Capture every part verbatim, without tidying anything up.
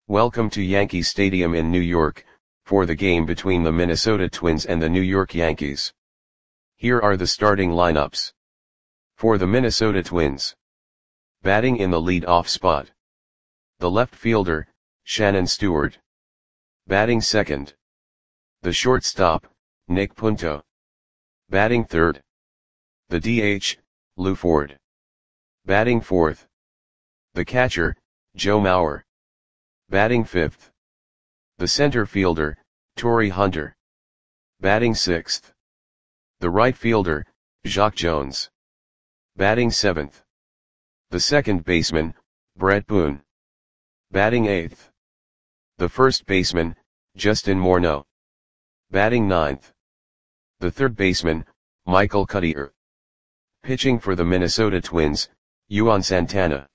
Welcome to Yankee Stadium in New York, for the game between the Minnesota Twins and the New York Yankees. Here are the starting lineups. For the Minnesota Twins. Batting in the lead-off spot. The left fielder, Shannon Stewart. Batting second. The shortstop, Nick Punto. Batting third. The D H, Lew Ford. Batting fourth. The catcher, Joe Mauer. Batting fifth. The center fielder, Torii Hunter. Batting sixth. The right fielder, Jacque Jones. Batting seventh. The second baseman, Bret Boone. Batting eighth. The first baseman, Justin Morneau. Batting ninth. The third baseman, Michael Cuddyer. Pitching for the Minnesota Twins, Juan Santana.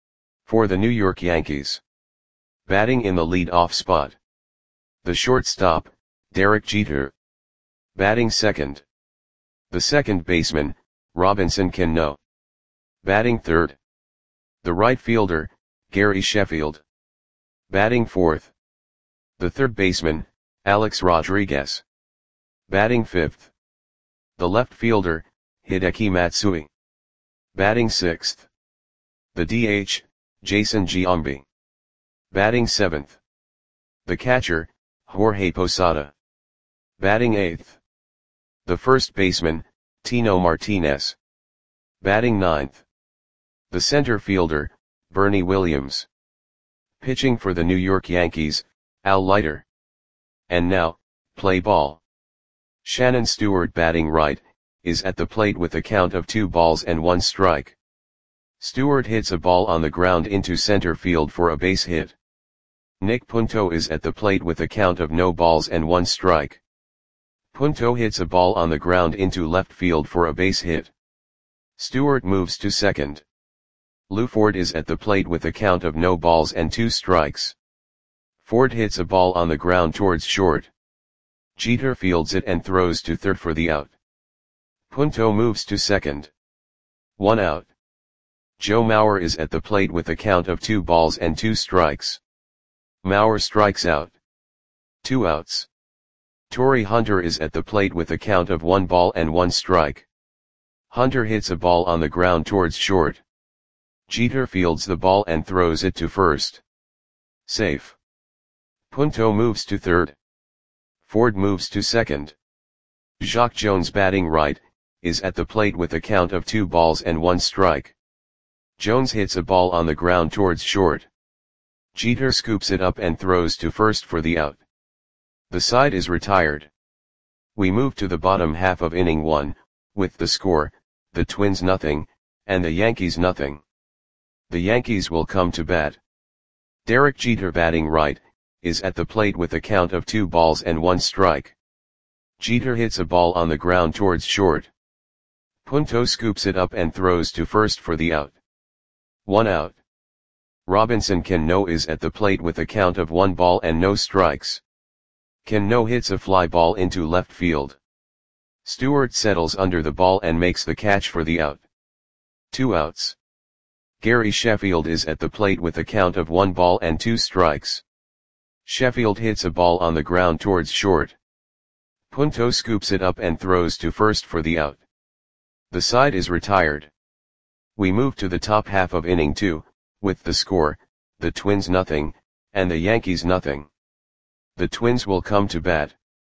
For the New York Yankees. Batting in the lead-off spot. The shortstop, Derek Jeter. Batting second. The second baseman, Robinson Cano. Batting third. The right fielder, Gary Sheffield. Batting fourth. The third baseman, Alex Rodriguez. Batting fifth. The left fielder, Hideki Matsui. Batting sixth. The D H, Jason Giambi. Batting seventh. The catcher, Jorge Posada. Batting eighth. The first baseman, Tino Martinez. Batting ninth. The center fielder, Bernie Williams. Pitching for the New York Yankees, Al Leiter. And now, play ball. Shannon Stewart batting right, is at the plate with a count of two balls and one strike. Stewart hits a ball on the ground into center field for a base hit. Nick Punto is at the plate with a count of no balls and one strike. Punto hits a ball on the ground into left field for a base hit. Stewart moves to second. Lew Ford is at the plate with a count of no balls and two strikes. Ford hits a ball on the ground towards short. Jeter fields it and throws to third for the out. Punto moves to second. One out. Joe Mauer is at the plate with a count of two balls and two strikes. Mauer strikes out. Two outs. Torii Hunter is at the plate with a count of one ball and one strike. Hunter hits a ball on the ground towards short. Jeter fields the ball and throws it to first. Safe. Punto moves to third. Ford moves to second. Jacque Jones batting right, is at the plate with a count of two balls and one strike. Jones hits a ball on the ground towards short. Jeter scoops it up and throws to first for the out. The side is retired. We move to the bottom half of inning one, with the score, the Twins nothing, and the Yankees nothing. The Yankees will come to bat. Derek Jeter batting right, is at the plate with a count of two balls and one strike. Jeter hits a ball on the ground towards short. Punto scoops it up and throws to first for the out. One out. Robinson Cano is at the plate with a count of one ball and no strikes. Cano hits a fly ball into left field. Stewart settles under the ball and makes the catch for the out. Two outs. Gary Sheffield is at the plate with a count of one ball and two strikes. Sheffield hits a ball on the ground towards short. Punto scoops it up and throws to first for the out. The side is retired. We move to the top half of inning two, with the score, the Twins nothing, and the Yankees nothing. The Twins will come to bat.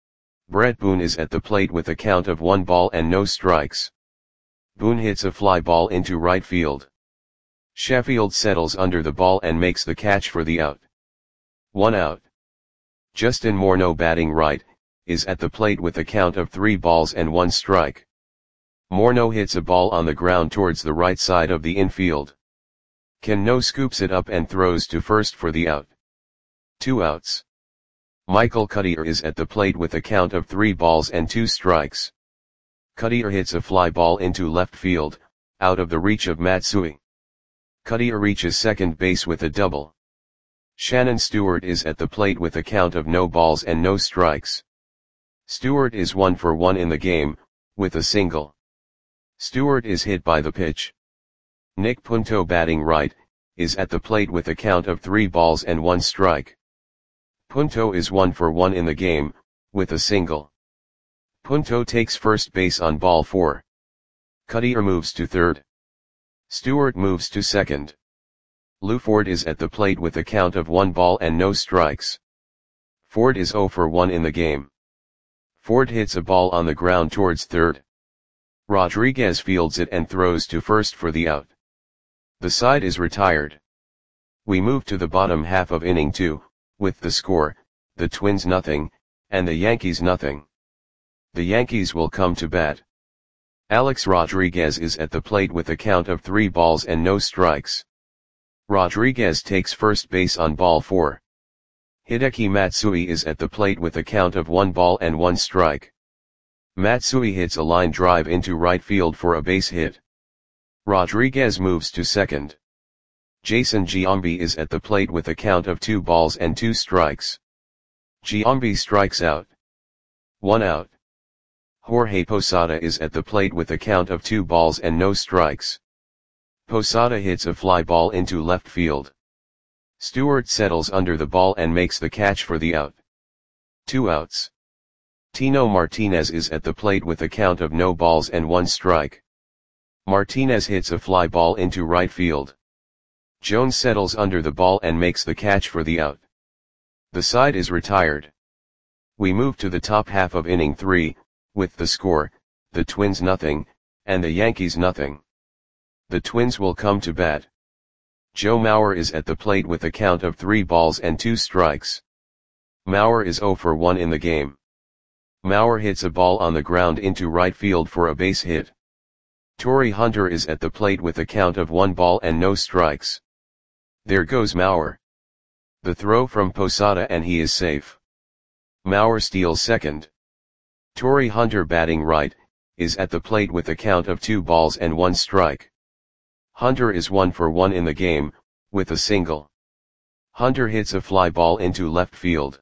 Bret Boone is at the plate with a count of one ball and no strikes. Boone hits a fly ball into right field. Sheffield settles under the ball and makes the catch for the out. One out. Justin Morneau batting right, is at the plate with a count of three balls and one strike. Morneau hits a ball on the ground towards the right side of the infield. Cano scoops it up and throws to first for the out. Two outs. Michael Cuddyer is at the plate with a count of three balls and two strikes. Cuddyer hits a fly ball into left field, out of the reach of Matsui. Cuddyer reaches second base with a double. Shannon Stewart is at the plate with a count of no balls and no strikes. Stewart is one for one in the game, with a single. Stewart is hit by the pitch. Nick Punto batting right, is at the plate with a count of three balls and one strike. Punto is one for one in the game, with a single. Punto takes first base on ball four. Cutter moves to third. Stewart moves to second. Lou Ford is at the plate with a count of one ball and no strikes. Ford is zero for one in the game. Ford hits a ball on the ground towards third. Rodriguez fields it and throws to first for the out. The side is retired. We move to the bottom half of inning two, with the score, the Twins nothing, and the Yankees nothing. The Yankees will come to bat. Alex Rodriguez is at the plate with a count of three balls and no strikes. Rodriguez takes first base on ball four. Hideki Matsui is at the plate with a count of one ball and one strike. Matsui hits a line drive into right field for a base hit. Rodriguez moves to second. Jason Giambi is at the plate with a count of two balls and two strikes. Giambi strikes out. One out. Jorge Posada is at the plate with a count of two balls and no strikes. Posada hits a fly ball into left field. Stewart settles under the ball and makes the catch for the out. Two outs. Tino Martinez is at the plate with a count of no balls and one strike. Martinez hits a fly ball into right field. Jones settles under the ball and makes the catch for the out. The side is retired. We move to the top half of inning three, with the score, the Twins nothing, and the Yankees nothing. The Twins will come to bat. Joe Mauer is at the plate with a count of three balls and two strikes. Mauer is zero for one in the game. Mauer hits a ball on the ground into right field for a base hit. Torrey Hunter is at the plate with a count of one ball and no strikes. There goes Mauer. The throw from Posada and he is safe. Mauer steals second. Torrey Hunter, batting right, is at the plate with a count of two balls and one strike. Hunter is one for one in the game, with a single. Hunter hits a fly ball into left field.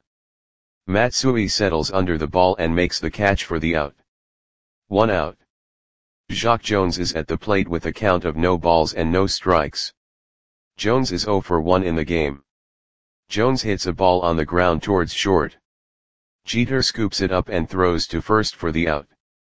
Matsui settles under the ball and makes the catch for the out. One out. Jacque Jones is at the plate with a count of no balls and no strikes. Jones is zero for one in the game. Jones hits a ball on the ground towards short. Jeter scoops it up and throws to first for the out.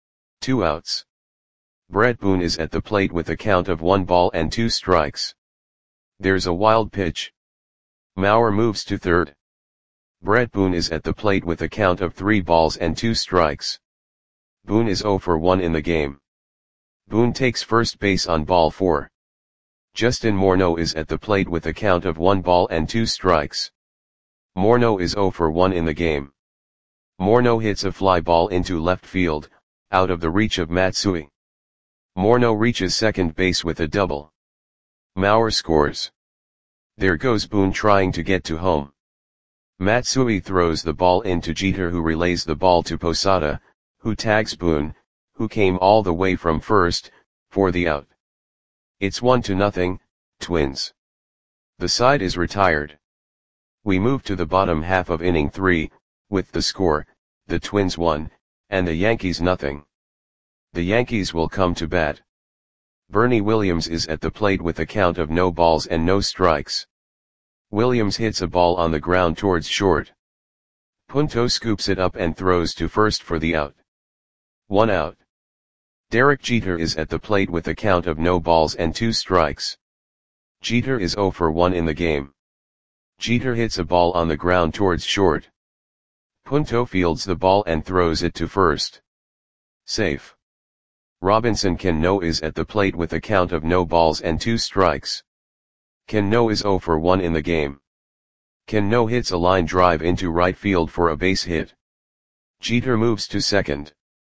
Two outs. Brett Boone is at the plate with a count of one ball and two strikes. There's a wild pitch. Mauer moves to third. Brett Boone is at the plate with a count of three balls and two strikes. Boone is zero for one in the game. Boone takes first base on ball four. Justin Morneau is at the plate with a count of one ball and two strikes. Morneau is zero for one in the game. Morneau hits a fly ball into left field, out of the reach of Matsui. Morneau reaches second base with a double. Mauer scores. There goes Boone trying to get to home. Matsui throws the ball into Jeter, who relays the ball to Posada, who tags Boone, who came all the way from first, for the out. It's one to nothing, Twins. The side is retired. We move to the bottom half of inning three, with the score, the Twins one, and the Yankees nothing. The Yankees will come to bat. Bernie Williams is at the plate with a count of no balls and no strikes. Williams hits a ball on the ground towards short. Punto scoops it up and throws to first for the out. One out. Derek Jeter is at the plate with a count of no balls and two strikes. Jeter is zero for one in the game. Jeter hits a ball on the ground towards short. Punto fields the ball and throws it to first. Safe. Robinson Cano is at the plate with a count of no balls and two strikes. Cano is zero for one in the game. Cano hits a line drive into right field for a base hit. Jeter moves to second.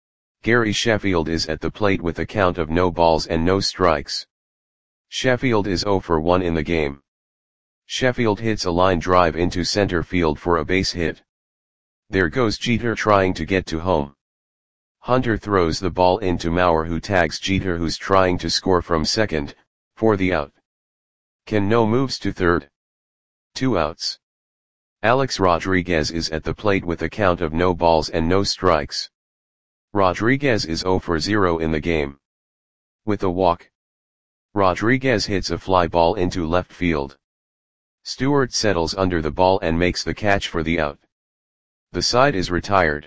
Gary Sheffield is at the plate with a count of no balls and no strikes. Sheffield is zero for one in the game. Sheffield hits a line drive into center field for a base hit. There goes Jeter trying to get to home. Hunter throws the ball into Mauer, who tags Jeter, who's trying to score from second, for the out. Cano moves to third. Two outs. Alex Rodriguez is at the plate with a count of no balls and no strikes. Rodriguez is zero for zero in the game. With a walk. Rodriguez hits a fly ball into left field. Stewart settles under the ball and makes the catch for the out. The side is retired.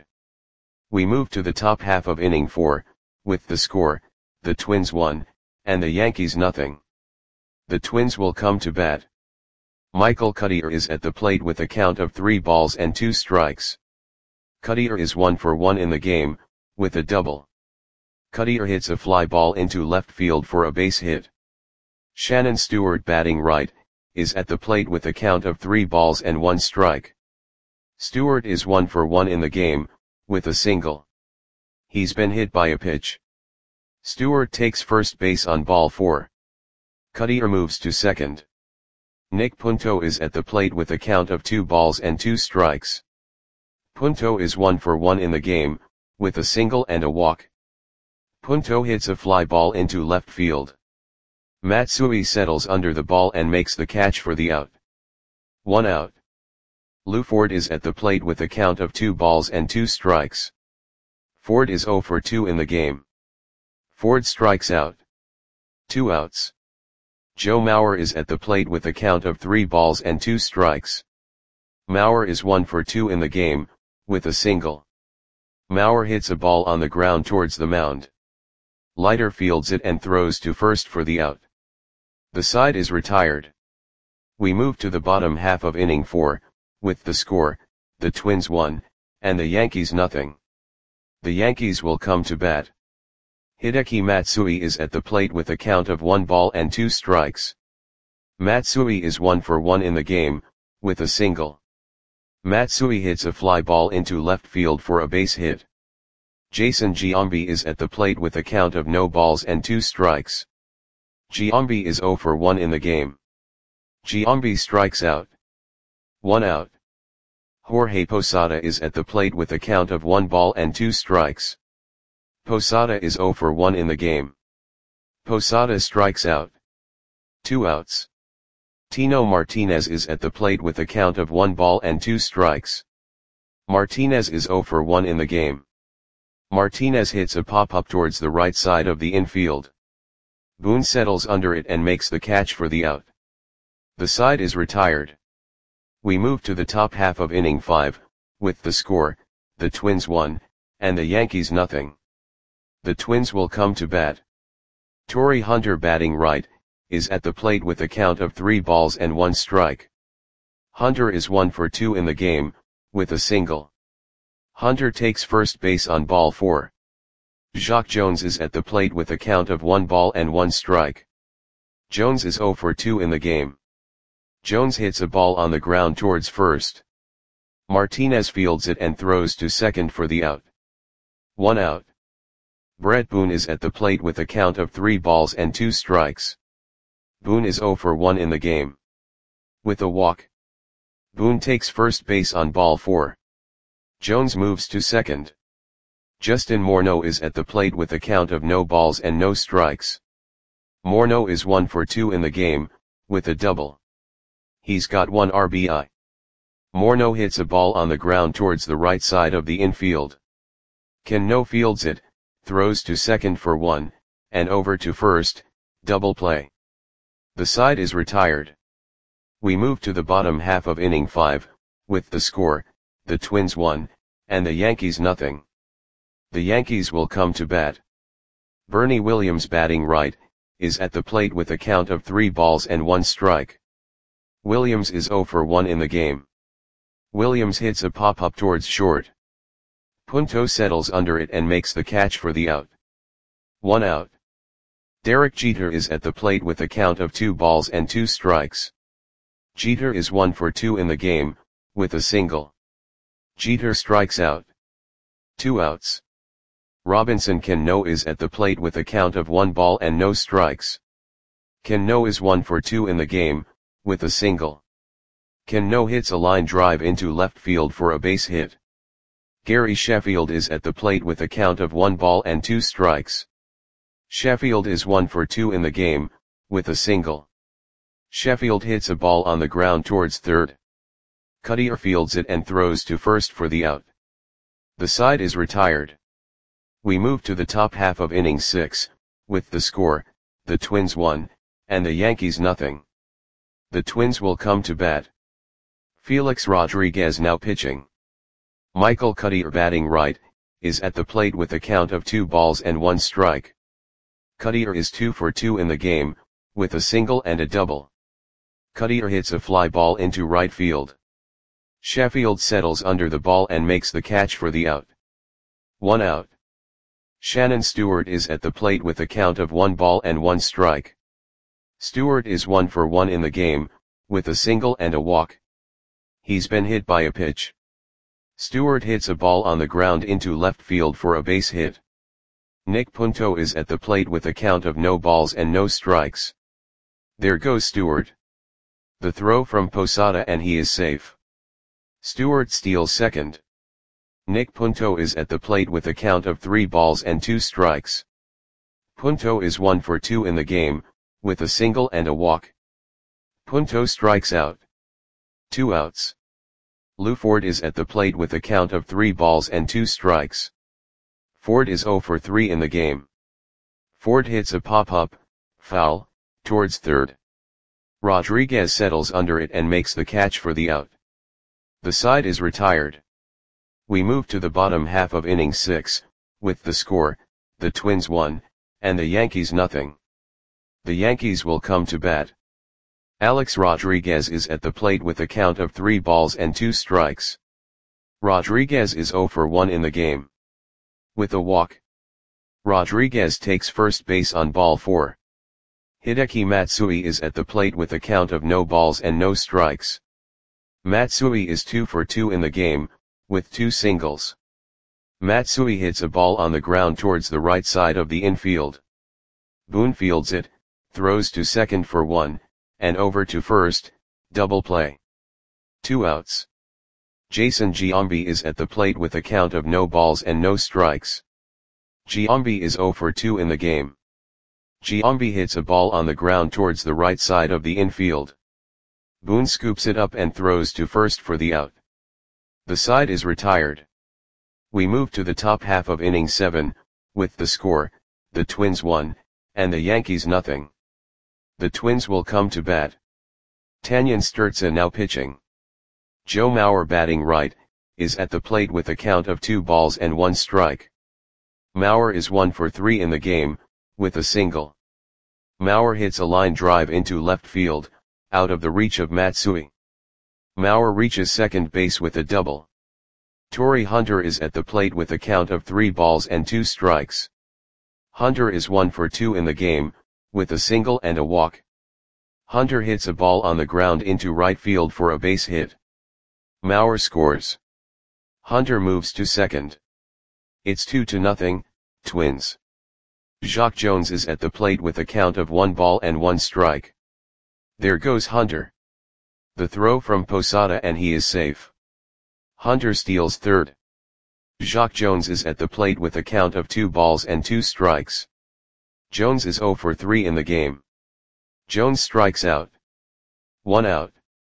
We move to the top half of inning four, with the score, the Twins one, and the Yankees nothing. The Twins will come to bat. Michael Cuddyer is at the plate with a count of three balls and two strikes. Cuddyer is one for one in the game, with a double. Cuddyer hits a fly ball into left field for a base hit. Shannon Stewart, batting right, is at the plate with a count of three balls and one strike. Stewart is one for one in the game, with a single. He's been hit by a pitch. Stewart takes first base on ball four. Cuddyer moves to second. Nick Punto is at the plate with a count of two balls and two strikes. Punto is one for one in the game, with a single and a walk. Punto hits a fly ball into left field. Matsui settles under the ball and makes the catch for the out. One out. Lou Ford is at the plate with a count of two balls and two strikes. Ford is zero for two in the game. Ford strikes out. Two outs. Joe Mauer is at the plate with a count of three balls and two strikes. Mauer is one for two in the game, with a single. Mauer hits a ball on the ground towards the mound. Leiter fields it and throws to first for the out. The side is retired. We move to the bottom half of inning four, with the score, the Twins one, and the Yankees nothing. The Yankees will come to bat. Hideki Matsui is at the plate with a count of one ball and two strikes. Matsui is one for one in the game, with a single. Matsui hits a fly ball into left field for a base hit. Jason Giambi is at the plate with a count of no balls and two strikes. Giambi is zero for one in the game. Giambi strikes out. One out. Jorge Posada is at the plate with a count of one ball and two strikes. Posada is zero for one in the game. Posada strikes out. Two outs. Tino Martinez is at the plate with a count of one ball and two strikes. Martinez is zero for one in the game. Martinez hits a pop-up towards the right side of the infield. Boone settles under it and makes the catch for the out. The side is retired. We move to the top half of inning five, with the score, the Twins one, and the Yankees nothing. The Twins will come to bat. Torrey Hunter, batting right, is at the plate with a count of three balls and one strike. Hunter is one for two in the game, with a single. Hunter takes first base on ball four. Jacque Jones is at the plate with a count of one ball and one strike. Jones is zero for two in the game. Jones hits a ball on the ground towards first. Martinez fields it and throws to second for the out. One out. Brett Boone is at the plate with a count of three balls and two strikes. Boone is zero for one in the game. With a walk. Boone takes first base on ball four. Jones moves to second. Justin Morneau is at the plate with a count of no balls and no strikes. Morneau is one for two in the game, with a double. He's got one R B I. Morneau hits a ball on the ground towards the right side of the infield. Cano fields it, throws to second for one, and over to first, double play. The side is retired. We move to the bottom half of inning five, with the score, the Twins one, and the Yankees nothing. The Yankees will come to bat. Bernie Williams, batting right, is at the plate with a count of three balls and one strike. Williams is zero for one in the game. Williams hits a pop-up towards short. Punto settles under it and makes the catch for the out. One out. Derek Jeter is at the plate with a count of two balls and two strikes. Jeter is one for two in the game, with a single. Jeter strikes out. Two outs. Robinson Cano is at the plate with a count of one ball and no strikes. Cano is one for two in the game, with a single. Cano hits a line drive into left field for a base hit. Gary Sheffield is at the plate with a count of one ball and two strikes. Sheffield is one for two in the game, with a single. Sheffield hits a ball on the ground towards third. Cuddyer fields it and throws to first for the out. The side is retired. We move to the top half of inning six, with the score, the Twins one, and the Yankees nothing. The Twins will come to bat. Felix Rodriguez now pitching. Michael Cuddyer batting right, is at the plate with a count of two balls and one strike. Cuddyer is two for two in the game, with a single and a double. Cuddyer hits a fly ball into right field. Sheffield settles under the ball and makes the catch for the out. One out. Shannon Stewart is at the plate with a count of one ball and one strike. Stewart is one for one in the game, with a single and a walk. He's been hit by a pitch. Stewart hits a ball on the ground into left field for a base hit. Nick Punto is at the plate with a count of no balls and no strikes. There goes Stewart. The throw from Posada and he is safe. Stewart steals second. Nick Punto is at the plate with a count of three balls and two strikes. Punto is one for two in the game, with a single and a walk. Punto strikes out. Two outs. Lou Ford is at the plate with a count of three balls and two strikes. Ford is zero for three in the game. Ford hits a pop-up, foul, towards third. Rodriguez settles under it and makes the catch for the out. The side is retired. We move to the bottom half of inning six, with the score, the Twins one, and the Yankees nothing. The Yankees will come to bat. Alex Rodriguez is at the plate with a count of three balls and two strikes. Rodriguez is zero for one in the game. With a walk. Rodriguez takes first base on ball four. Hideki Matsui is at the plate with a count of no balls and no strikes. Matsui is two for two in the game, with two singles. Matsui hits a ball on the ground towards the right side of the infield. Boone fields it, throws to second for one, and over to first, double play. Two outs. Jason Giambi is at the plate with a count of no balls and no strikes. Giambi is zero for two in the game. Giambi hits a ball on the ground towards the right side of the infield. Boone scoops it up and throws to first for the out. The side is retired. We move to the top half of inning seven, with the score, the Twins one, and the Yankees nothing. The Twins will come to bat. Tanyan Sturtze now pitching. Joe Mauer batting right, is at the plate with a count of two balls and one strike. Mauer is one for three in the game, with a single. Mauer hits a line drive into left field, out of the reach of Matsui. Mauer reaches second base with a double. Torrey Hunter is at the plate with a count of three balls and two strikes. Hunter is one for two in the game, with a single and a walk. Hunter hits a ball on the ground into right field for a base hit. Mauer scores. Hunter moves to second. It's two to nothing, Twins. Jacque Jones is at the plate with a count of one ball and one strike. There goes Hunter. The throw from Posada and he is safe. Hunter steals third. Jacque Jones is at the plate with a count of two balls and two strikes. Jones is zero for three in the game. Jones strikes out. One out.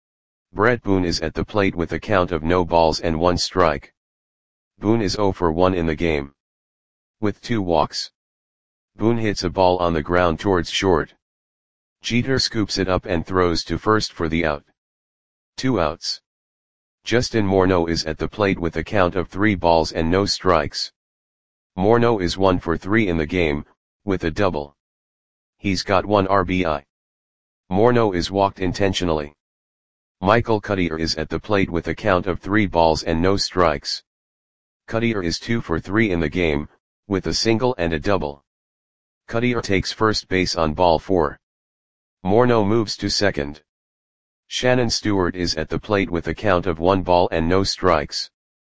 Brett Boone is at the plate with a count of no balls and one strike. Boone is zero for one in the game. With two walks. Boone hits a ball on the ground towards short. Jeter scoops it up and throws to first for the out. Two outs. Justin Morneau is at the plate with a count of three balls and no strikes. Morneau is one for three in the game, with a double. He's got one R B I. Morneau is walked intentionally. Michael Cuddyer is at the plate with a count of three balls and no strikes. Cuddyer is two for three in the game, with a single and a double. Cuddyer takes first base on ball four. Morneau moves to second. Shannon Stewart is at the plate with a count of one ball and no strikes.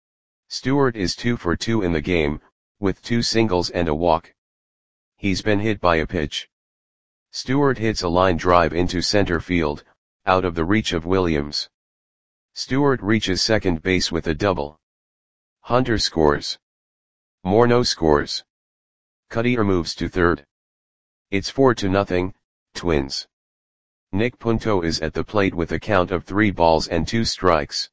Stewart is two for two in the game, with two singles and a walk. He's been hit by a pitch. Stewart hits a line drive into center field, out of the reach of Williams. Stewart reaches second base with a double. Hunter scores. Morneau scores. Cuddyer moves to third. It's four to nothing, Twins. Nick Punto is at the plate with a count of three balls and two strikes.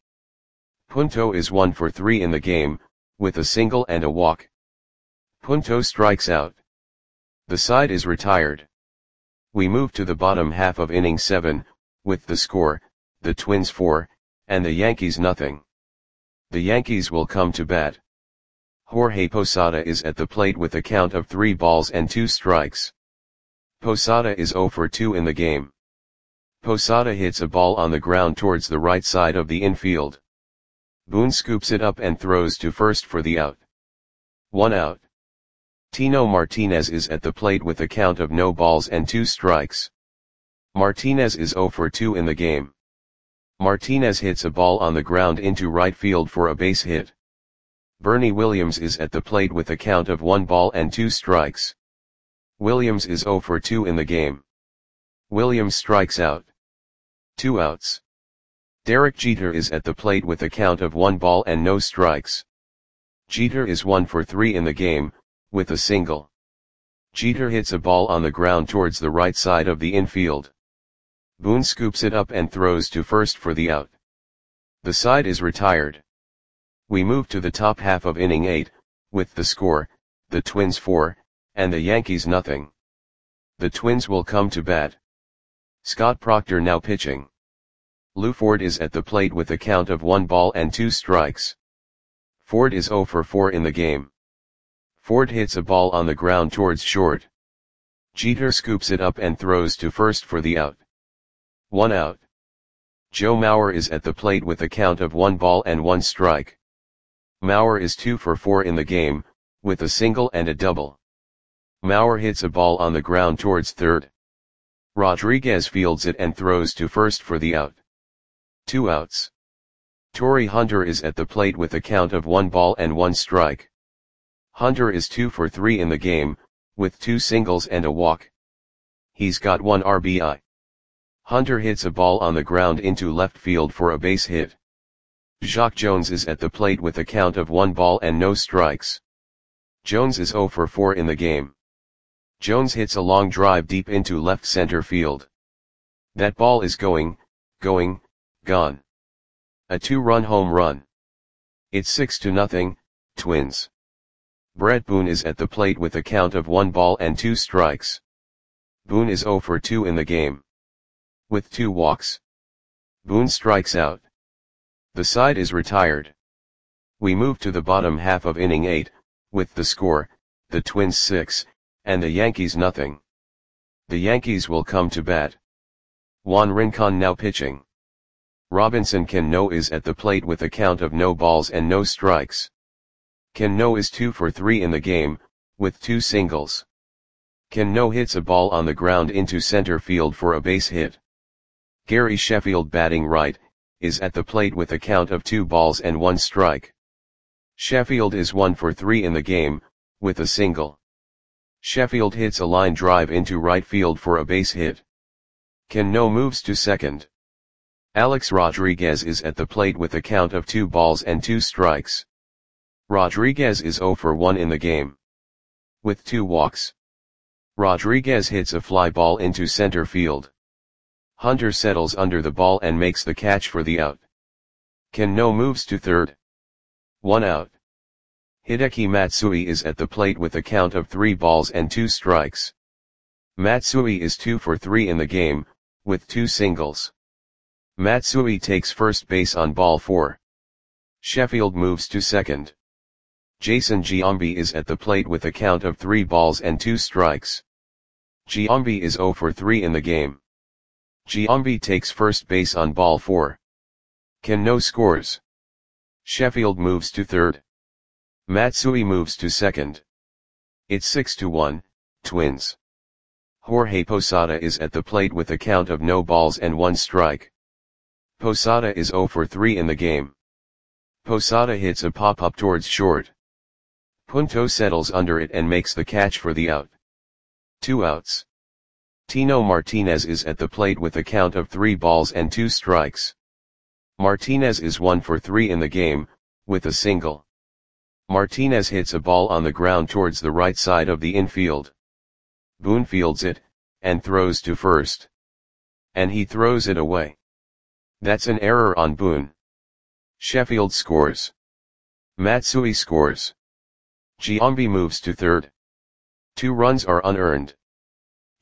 Punto is one for three in the game, with a single and a walk. Punto strikes out. The side is retired. We move to the bottom half of inning seven, with the score, the Twins four, and the Yankees nothing. The Yankees will come to bat. Jorge Posada is at the plate with a count of three balls and two strikes. Posada is zero for two in the game. Posada hits a ball on the ground towards the right side of the infield. Boone scoops it up and throws to first for the out. One out. Tino Martinez is at the plate with a count of no balls and two strikes. Martinez is zero for two in the game. Martinez hits a ball on the ground into right field for a base hit. Bernie Williams is at the plate with a count of one ball and two strikes. Williams is zero for two in the game. Williams strikes out. Two outs. Derek Jeter is at the plate with a count of one ball and no strikes. Jeter is one for three in the game, with a single. Jeter hits a ball on the ground towards the right side of the infield. Boone scoops it up and throws to first for the out. The side is retired. We move to the top half of inning eight, with the score, the Twins four, and the Yankees nothing. The Twins will come to bat. Scott Proctor now pitching. Lou Ford is at the plate with a count of one ball and two strikes. Ford is zero for four in the game. Ford hits a ball on the ground towards short. Jeter scoops it up and throws to first for the out. One out. Joe Mauer is at the plate with a count of one ball and one strike. Mauer is two for four in the game, with a single and a double. Mauer hits a ball on the ground towards third. Rodriguez fields it and throws to first for the out. Two outs. Torrey Hunter is at the plate with a count of one ball and one strike. Hunter is two for three in the game, with two singles and a walk. He's got one R B I. Hunter hits a ball on the ground into left field for a base hit. Jacque Jones is at the plate with a count of one ball and no strikes. Jones is zero for four in the game. Jones hits a long drive deep into left center field. That ball is going, going, gone. A two-run home run. It's six to nothing, Twins. Brett Boone is at the plate with a count of one ball and two strikes. Boone is zero for two in the game. With two walks. Boone strikes out. The side is retired. We move to the bottom half of inning eight, with the score, the Twins six, and the Yankees nothing. The Yankees will come to bat. Juan Rincon now pitching. Robinson Cano is at the plate with a count of no balls and no strikes. Cano is two for three in the game, with two singles. Cano hits a ball on the ground into center field for a base hit. Gary Sheffield batting right, is at the plate with a count of two balls and one strike. Sheffield is one for three in the game, with a single. Sheffield hits a line drive into right field for a base hit. Cano moves to second. Alex Rodriguez is at the plate with a count of two balls and two strikes. Rodriguez is zero for one in the game. With two walks. Rodriguez hits a fly ball into center field. Hunter settles under the ball and makes the catch for the out. Cano moves to third. One out. Hideki Matsui is at the plate with a count of three balls and two strikes. Matsui is two for three in the game, with two singles. Matsui takes first base on ball four. Sheffield moves to second. Jason Giambi is at the plate with a count of three balls and two strikes. Giambi is zero for three in the game. Giambi takes first base on ball four. Cano scores. Sheffield moves to third. Matsui moves to second. It's six to one, Twins. Jorge Posada is at the plate with a count of no balls and one strike. Posada is zero for three in the game. Posada hits a pop-up towards short. Punto settles under it and makes the catch for the out. Two outs. Tino Martinez is at the plate with a count of three balls and two strikes. Martinez is one for three in the game, with a single. Martinez hits a ball on the ground towards the right side of the infield. Boone fields it, and throws to first. And he throws it away. That's an error on Boone. Sheffield scores. Matsui scores. Giambi moves to third. Two runs are unearned.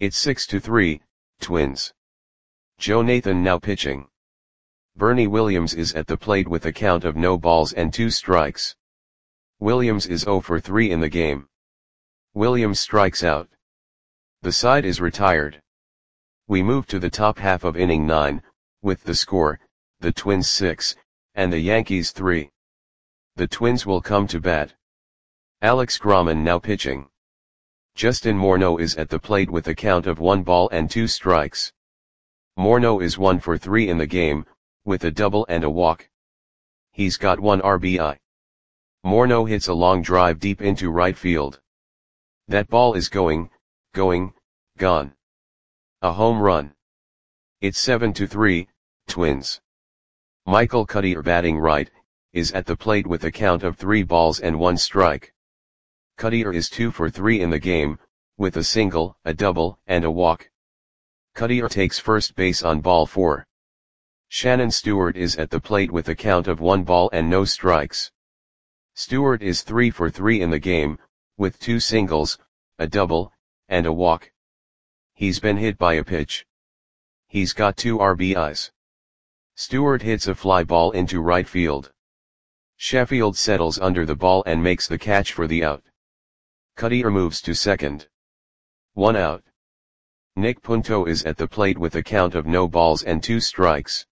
It's six to three, Twins. Joe Nathan now pitching. Bernie Williams is at the plate with a count of no balls and two strikes. Williams is zero for three in the game. Williams strikes out. The side is retired. We move to the top half of inning nine, with the score, the Twins six, and the Yankees three. The Twins will come to bat. Alex Grauman now pitching. Justin Morneau is at the plate with a count of one ball and two strikes. Morneau is one for three in the game, with a double and a walk. He's got one R B I. Morneau hits a long drive deep into right field. That ball is going, going, gone. A home run. It's seven to three, Twins. Michael Cuddyer batting right, is at the plate with a count of three balls and one strike. Cuddyer is two for three in the game, with a single, a double, and a walk. Cuddyer takes first base on ball four. Shannon Stewart is at the plate with a count of one ball and no strikes. Stewart is three for three in the game, with two singles, a double, and a walk. He's been hit by a pitch. He's got two R B Is. Stewart hits a fly ball into right field. Sheffield settles under the ball and makes the catch for the out. Cuddyer moves to second. One out. Nick Punto is at the plate with a count of no balls and two strikes.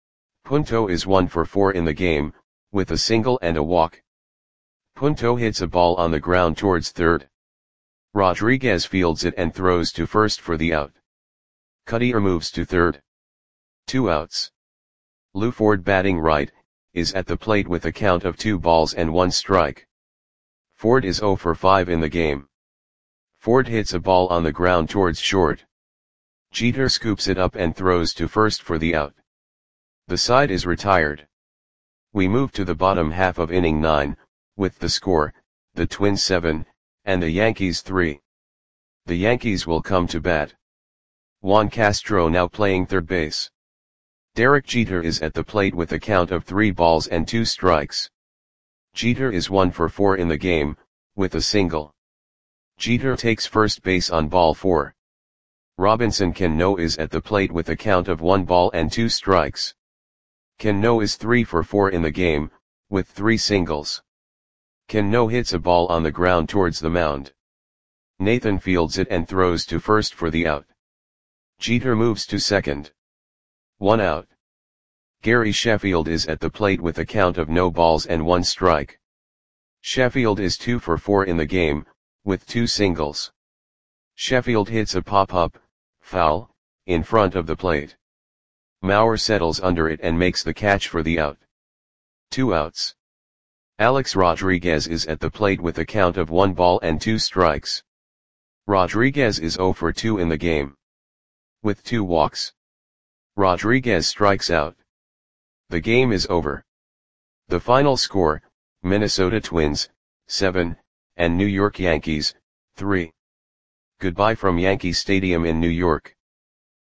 Punto is one for four in the game, with a single and a walk. Punto hits a ball on the ground towards third. Rodriguez fields it and throws to first for the out. Cuddyer moves to third. Two outs. Lou Ford batting right, is at the plate with a count of two balls and one strike. Ford is zero for five in the game. Ford hits a ball on the ground towards short. Jeter scoops it up and throws to first for the out. The side is retired. We move to the bottom half of inning nine, with the score, the Twins seven, and the Yankees three. The Yankees will come to bat. Juan Castro now playing third base. Derek Jeter is at the plate with a count of three balls and two strikes. Jeter is one for four in the game, with a single. Jeter takes first base on ball four. Robinson Cano is at the plate with a count of one ball and two strikes. Cano is three for four in the game, with three singles. Cano hits a ball on the ground towards the mound. Nathan fields it and throws to first for the out. Jeter moves to second. One out. Gary Sheffield is at the plate with a count of no balls and one strike. Sheffield is two for four in the game, with two singles. Sheffield hits a pop-up, foul, in front of the plate. Mauer settles under it and makes the catch for the out. Two outs. Alex Rodriguez is at the plate with a count of one ball and two strikes. Rodriguez is zero for two in the game. With two walks. Rodriguez strikes out. The game is over. The final score, Minnesota Twins, seven, and New York Yankees, three. Goodbye from Yankee Stadium in New York.